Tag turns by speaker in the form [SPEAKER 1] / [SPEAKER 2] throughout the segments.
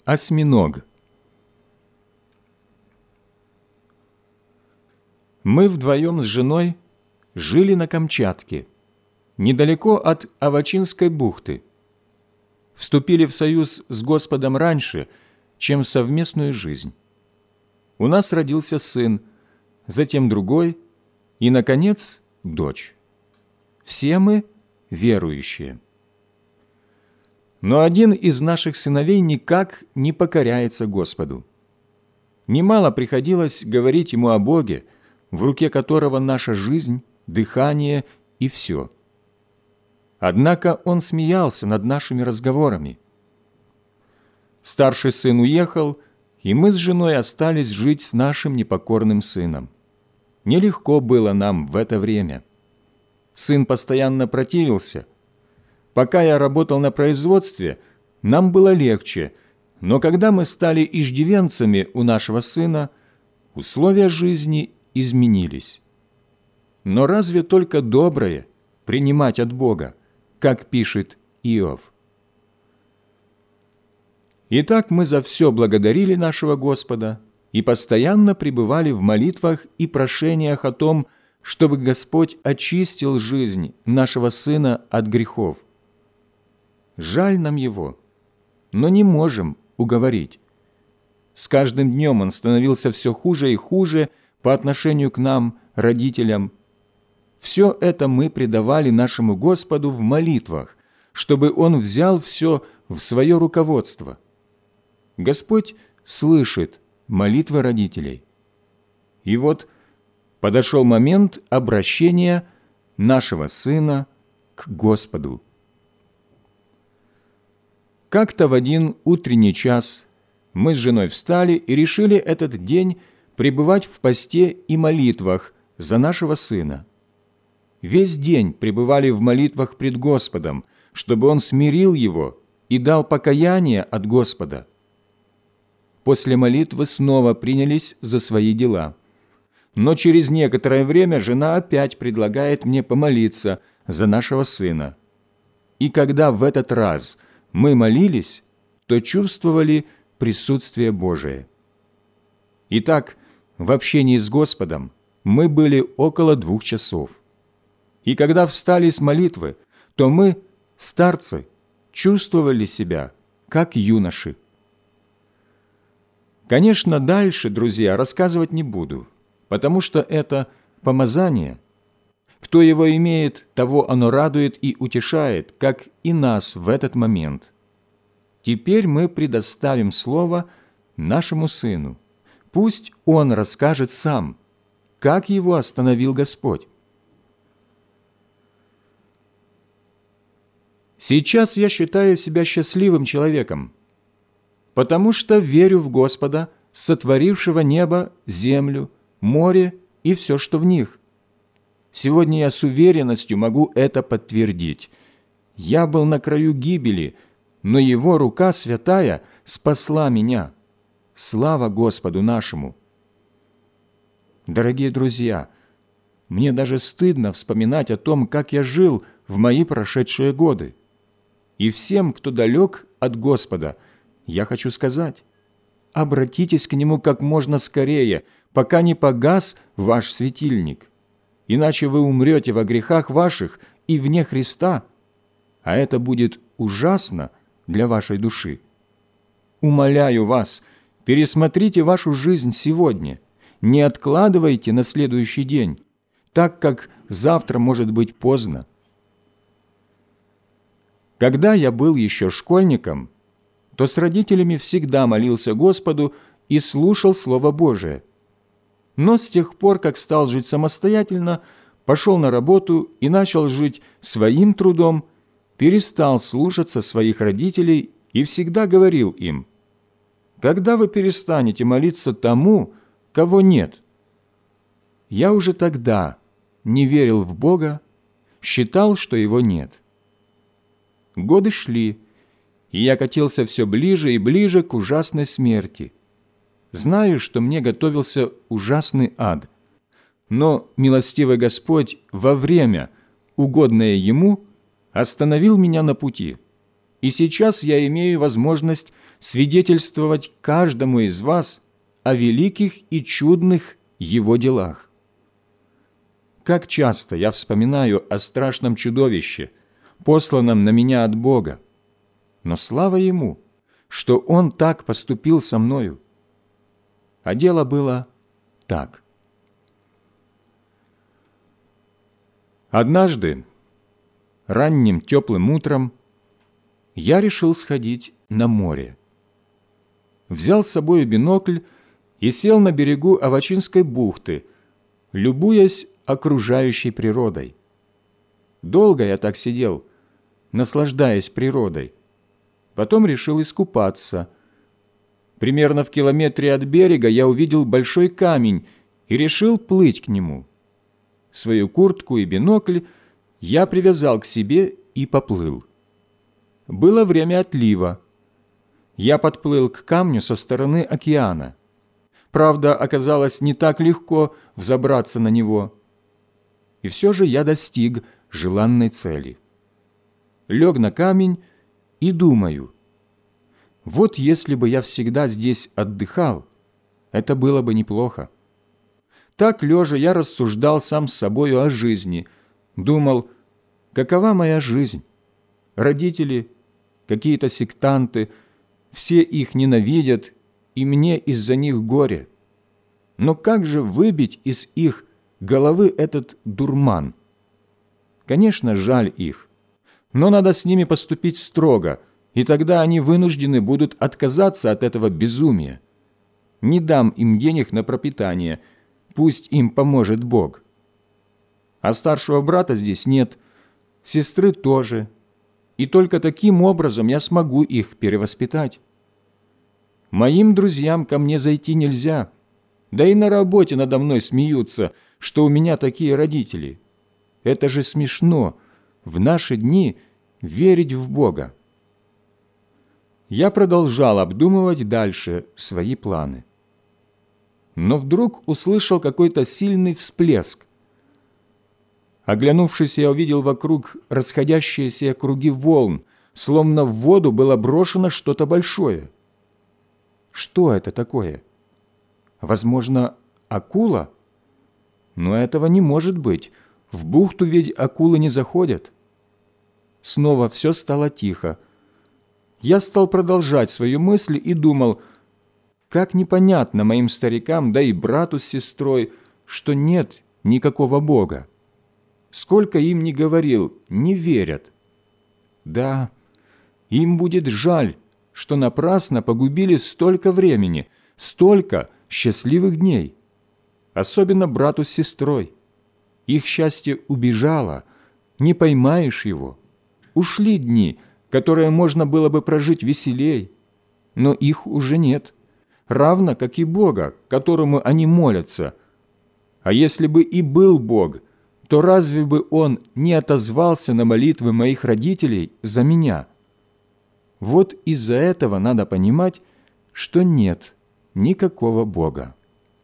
[SPEAKER 1] Осьминог. Мы вдвоем с женой жили на Камчатке, недалеко от Авачинской бухты. Вступили в союз с Господом раньше, чем в совместную жизнь. У нас родился сын, затем другой и, наконец, дочь. Все мы верующие. Но один из наших сыновей никак не покоряется Господу. Немало приходилось говорить ему о Боге, в руке которого наша жизнь, дыхание и все. Однако он смеялся над нашими разговорами. Старший сын уехал, и мы с женой остались жить с нашим непокорным сыном. Нелегко было нам в это время. Сын постоянно противился. Пока я работал на производстве, нам было легче, но когда мы стали иждивенцами у нашего сына, условия жизни изменились. Но разве только доброе принимать от Бога, как пишет Иов? Итак, мы за все благодарили нашего Господа и постоянно пребывали в молитвах и прошениях о том, чтобы Господь очистил жизнь нашего сына от грехов. Жаль нам его, но не можем уговорить. С каждым днем он становился все хуже и хуже по отношению к нам, родителям. Все это мы предавали нашему Господу в молитвах, чтобы Он взял все в свое руководство. Господь слышит молитвы родителей. И вот подошел момент обращения нашего сына к Господу. Как-то в один утренний час мы с женой встали и решили этот день пребывать в посте и молитвах за нашего сына. Весь день пребывали в молитвах пред Господом, чтобы Он смирил его и дал покаяние от Господа. После молитвы снова принялись за свои дела. Но через некоторое время жена опять предлагает мне помолиться за нашего сына. И когда в этот раз мы молились, то чувствовали присутствие Божие. Итак, в общении с Господом мы были около 2 часов. И когда встали с молитвы, то мы, старцы, чувствовали себя, как юноши. Конечно, дальше, друзья, рассказывать не буду, потому что это помазание. Кто его имеет, того оно радует и утешает, как и нас в этот момент. Теперь мы предоставим слово нашему сыну. Пусть он расскажет сам, как его остановил Господь. Сейчас я считаю себя счастливым человеком, потому что верю в Господа, сотворившего небо, землю, море и все, что в них. Сегодня я с уверенностью могу это подтвердить. Я был на краю гибели, но Его рука святая спасла меня. Слава Господу нашему! Дорогие друзья, мне даже стыдно вспоминать о том, как я жил в мои прошедшие годы. И всем, кто далек от Господа, я хочу сказать: обратитесь к Нему как можно скорее, пока не погас ваш светильник, иначе вы умрете во грехах ваших и вне Христа, а это будет ужасно для вашей души. Умоляю вас, пересмотрите вашу жизнь сегодня, не откладывайте на следующий день, так как завтра может быть поздно. Когда я был еще школьником, то с родителями всегда молился Господу и слушал Слово Божие. Но с тех пор, как стал жить самостоятельно, пошел на работу и начал жить своим трудом, перестал слушаться своих родителей и всегда говорил им: «Когда вы перестанете молиться тому, кого нет?» Я уже тогда не верил в Бога, считал, что Его нет. Годы шли, и я катился все ближе и ближе к ужасной смерти. Знаю, что мне готовился ужасный ад, но милостивый Господь во время, угодное Ему, остановил меня на пути, и сейчас я имею возможность свидетельствовать каждому из вас о великих и чудных Его делах. Как часто я вспоминаю о страшном чудовище, посланном на меня от Бога, но слава Ему, что Он так поступил со мною. А дело было так. Однажды, ранним теплым утром, я решил сходить на море. Взял с собой бинокль и сел на берегу Авачинской бухты, любуясь окружающей природой. Долго я так сидел, наслаждаясь природой. Потом решил искупаться. Примерно в километре от берега я увидел большой камень и решил плыть к нему. Свою куртку и бинокль я привязал к себе и поплыл. Было время отлива. Я подплыл к камню со стороны океана. Правда, оказалось не так легко взобраться на него. И все же я достиг желанной цели. Лег на камень и думаю, вот если бы я всегда здесь отдыхал, это было бы неплохо. Так, лежа, я рассуждал сам с собою о жизни, думал, какова моя жизнь? Родители, какие-то сектанты, все их ненавидят, и мне из-за них горе. Но как же выбить из их головы этот дурман? Конечно, жаль их, но надо с ними поступить строго, и тогда они вынуждены будут отказаться от этого безумия. Не дам им денег на пропитание, пусть им поможет Бог. А старшего брата здесь нет, сестры тоже, и только таким образом я смогу их перевоспитать. Моим друзьям ко мне зайти нельзя, да и на работе надо мной смеются, что у меня такие родители. Это же смешно, в наши дни верить в Бога. Я продолжал обдумывать дальше свои планы. Но вдруг услышал какой-то сильный всплеск. Оглянувшись, я увидел вокруг расходящиеся круги волн, словно в воду было брошено что-то большое. Что это такое? Возможно, акула? Но этого не может быть. В бухту ведь акулы не заходят. Снова все стало тихо. Я стал продолжать свою мысль и думал, как непонятно моим старикам, да и брату с сестрой, что нет никакого Бога. Сколько им ни говорил, не верят. Да, им будет жаль, что напрасно погубили столько времени, столько счастливых дней. Особенно брату с сестрой. Их счастье убежало, не поймаешь его. Ушли дни, которые можно было бы прожить веселей, но их уже нет, равно как и Бога, которому они молятся. А если бы и был Бог, то разве бы Он не отозвался на молитвы моих родителей за меня? Вот из-за этого надо понимать, что нет никакого Бога.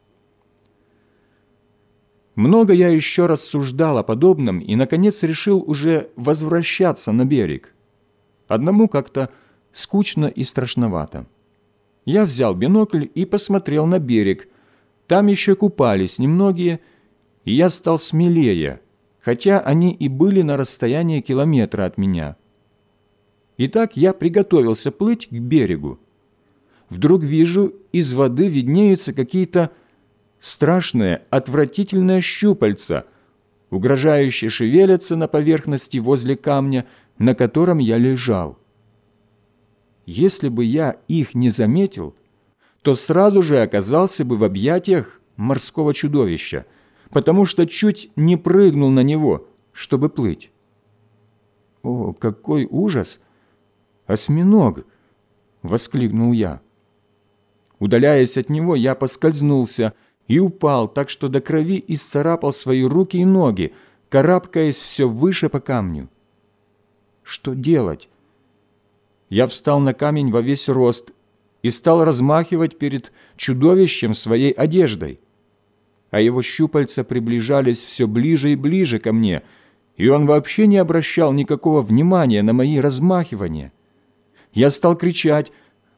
[SPEAKER 1] Много я еще рассуждал о подобном и, наконец, решил уже возвращаться на берег. Одному как-то скучно и страшновато. Я взял бинокль и посмотрел на берег. Там еще купались немногие, и я стал смелее, хотя они и были на расстоянии километра от меня. Итак, я приготовился плыть к берегу. Вдруг вижу, из воды виднеются какие-то страшные, отвратительные щупальца, угрожающе шевелятся на поверхности возле камня, на котором я лежал. Если бы я их не заметил, то сразу же оказался бы в объятиях морского чудовища, потому что чуть не прыгнул на него, чтобы плыть. «О, какой ужас! Осьминог!» — воскликнул я. Удаляясь от него, я поскользнулся и упал, так что до крови исцарапал свои руки и ноги, карабкаясь все выше по камню. Что делать? Я встал на камень во весь рост и стал размахивать перед чудовищем своей одеждой. А его щупальца приближались все ближе и ближе ко мне, и он вообще не обращал никакого внимания на мои размахивания. Я стал кричать: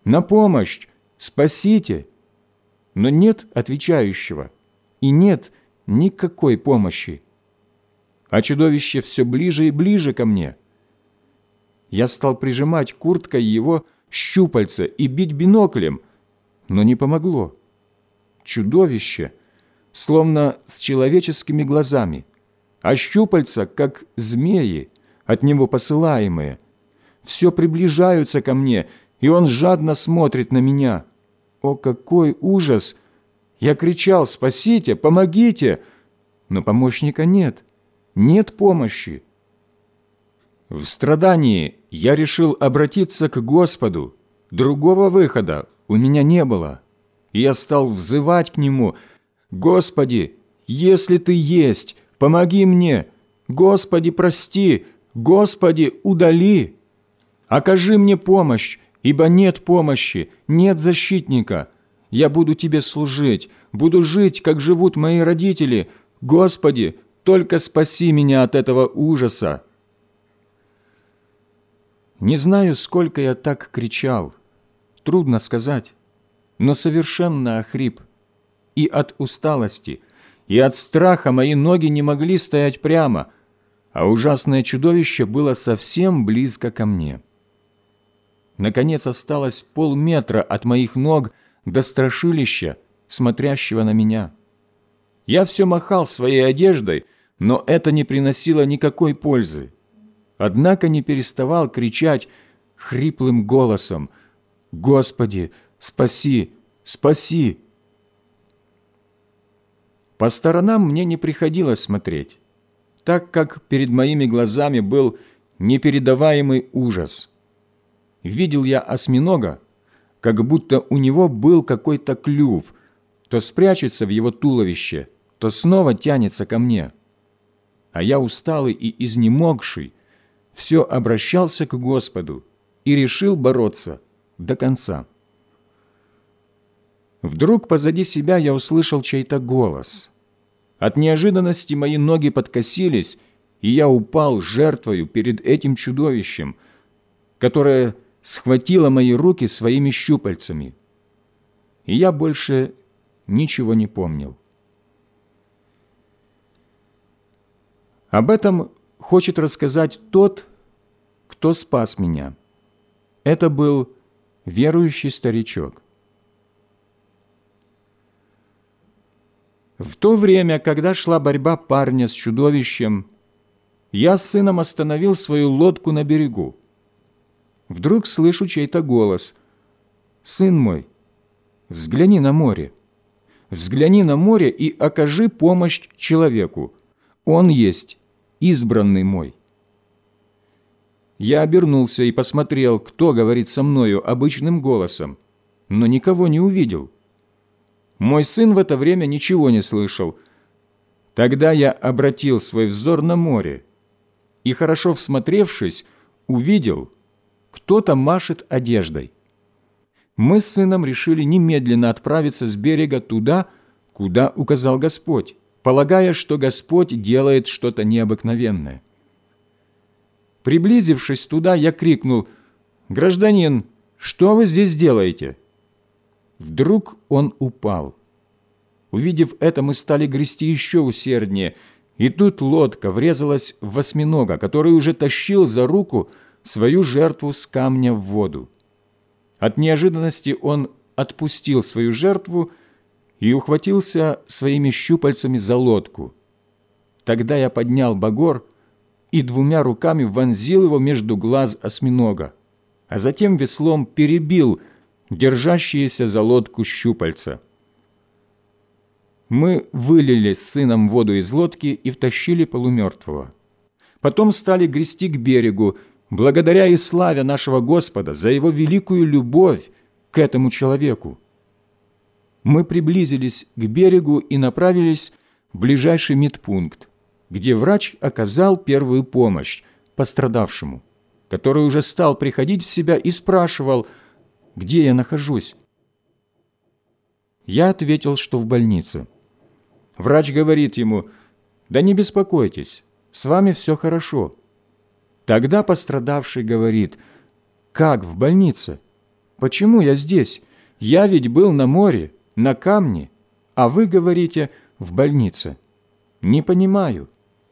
[SPEAKER 1] На помощь! Спасите!» Но нет отвечающего, и нет никакой помощи. А чудовище все ближе и ближе ко мне. Я стал прижимать курткой его щупальца и бить биноклем, но не помогло. Чудовище словно с человеческими глазами, а щупальца, как змеи, от него посылаемые, все приближаются ко мне, и он жадно смотрит на меня. О, какой ужас! Я кричал: «Спасите! Помогите!» Но помощника нет, нет помощи. В страдании я решил обратиться к Господу. Другого выхода у меня не было. И я стал взывать к Нему: «Господи, если Ты есть, помоги мне! Господи, прости! Господи, удали! Окажи мне помощь, ибо нет помощи, нет защитника. Я буду Тебе служить, буду жить, как живут мои родители. Господи, только спаси меня от этого ужаса!» Не знаю, сколько я так кричал, трудно сказать, но совершенно охрип. И от усталости, и от страха мои ноги не могли стоять прямо, а ужасное чудовище было совсем близко ко мне. Наконец осталось полметра от моих ног до страшилища, смотрящего на меня. Я все махал своей одеждой, но это не приносило никакой пользы. Однако не переставал кричать хриплым голосом: «Господи, спаси, спаси!» По сторонам мне не приходилось смотреть, так как перед моими глазами был непередаваемый ужас. Видел я осьминога, как будто у него был какой-то клюв, то спрячется в его туловище, то снова тянется ко мне. А я, усталый и изнемогший, все обращался к Господу и решил бороться до конца. Вдруг позади себя я услышал чей-то голос. От неожиданности мои ноги подкосились, и я упал жертвою перед этим чудовищем, которое схватило мои руки своими щупальцами. И я больше ничего не помнил. Об этом хочет рассказать тот, кто спас меня. Это был верующий старичок. В то время, когда шла борьба парня с чудовищем, я с сыном остановил свою лодку на берегу. Вдруг слышу чей-то голос: «Сын мой, взгляни на море. Взгляни на море и окажи помощь человеку. Он есть избранный мой». Я обернулся и посмотрел, кто говорит со мною обычным голосом, но никого не увидел. Мой сын в это время ничего не слышал. Тогда я обратил свой взор на море и, хорошо всмотревшись, увидел, кто-то машет одеждой. Мы с сыном решили немедленно отправиться с берега туда, куда указал Господь, полагая, что Господь делает что-то необыкновенное. Приблизившись туда, я крикнул: «Гражданин, что вы здесь делаете?» Вдруг он упал. Увидев это, мы стали грести еще усерднее, и тут лодка врезалась в осьминога, который уже тащил за руку свою жертву с камня в воду. От неожиданности он отпустил свою жертву и ухватился своими щупальцами за лодку. Тогда я поднял багор и двумя руками вонзил его между глаз осьминога, а затем веслом перебил держащиеся за лодку щупальца. Мы вылили с сыном воду из лодки и втащили полумертвого. Потом стали грести к берегу, благодаря и славя нашего Господа за Его великую любовь к этому человеку. Мы приблизились к берегу и направились в ближайший медпункт, где врач оказал первую помощь пострадавшему, который уже стал приходить в себя и спрашивал, где я нахожусь. Я ответил, что в больнице. Врач говорит ему: «Да не беспокойтесь, с вами все хорошо». Тогда пострадавший говорит: «Как в больнице? почему я здесь? Я ведь был на море, на камне, а вы говорите в больнице. Не понимаю».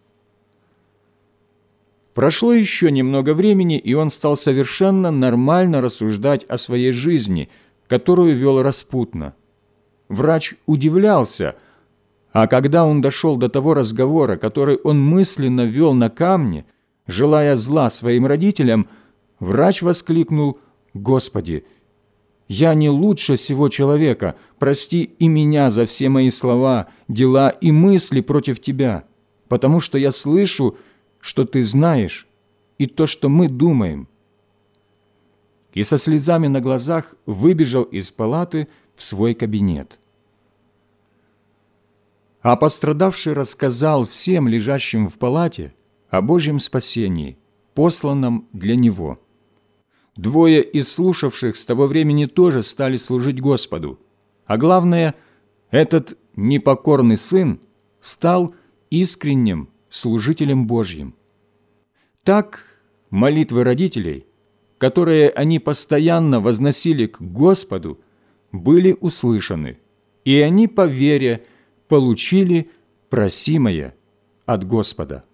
[SPEAKER 1] Прошло еще немного времени, и он стал совершенно нормально рассуждать о своей жизни, которую вел распутно. Врач удивлялся, а когда он дошел до того разговора, который он мысленно вел на камне, желая зла своим родителям, врач воскликнул: «Господи, я не лучше сего человека, прости и меня за все мои слова, дела и мысли против Тебя, потому что я слышу, что Ты знаешь, и то, что мы думаем». И со слезами на глазах выбежал из палаты в свой кабинет. А пострадавший рассказал всем лежащим в палате о Божьем спасении, посланном для него. Двое из слушавших с того времени тоже стали служить Господу, а главное, этот непокорный сын стал искренним служителем Божьим. Так молитвы родителей, которые они постоянно возносили к Господу, были услышаны, и они по вере получили просимое от Господа.